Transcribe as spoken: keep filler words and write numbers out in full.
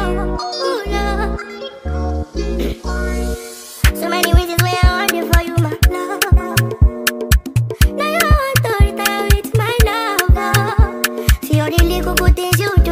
oh love. So many reasons why I want you for you, my love. Now you want to retire with my love. See all the little good things you